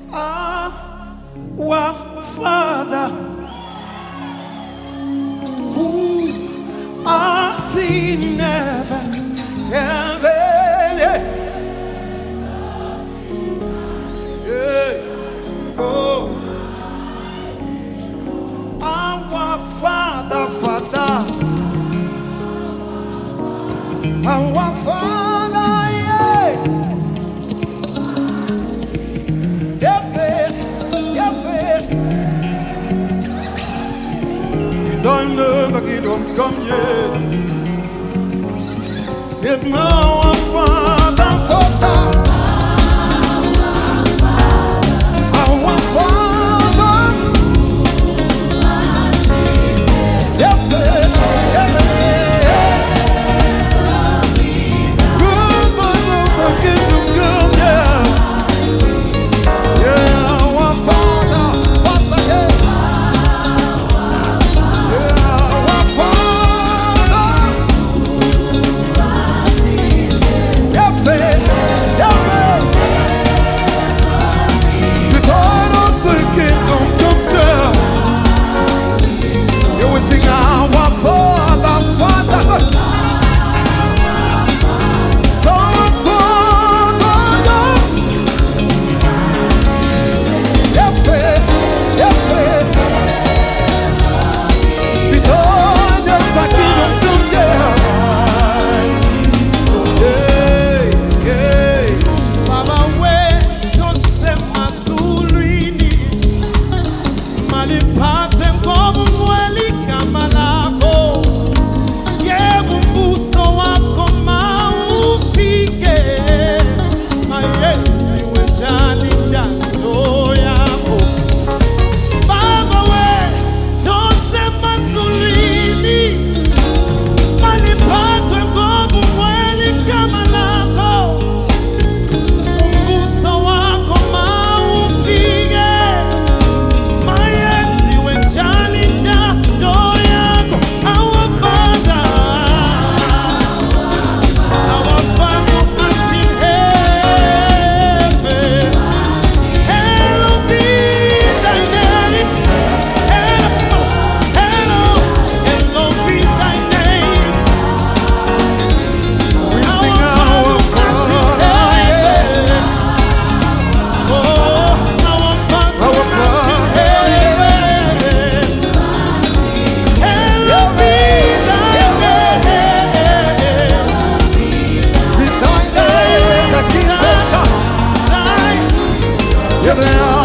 Our Father, who art in heaven, heaven, yeah. Oh, our Father, Father, our Father, yeah. Don't know the kingdom come yet. It's now our Father, Father, our Father. Yes, yes, good man of the kingdom come, yeah. Yeah, our Father, Father, yeah. Yeah,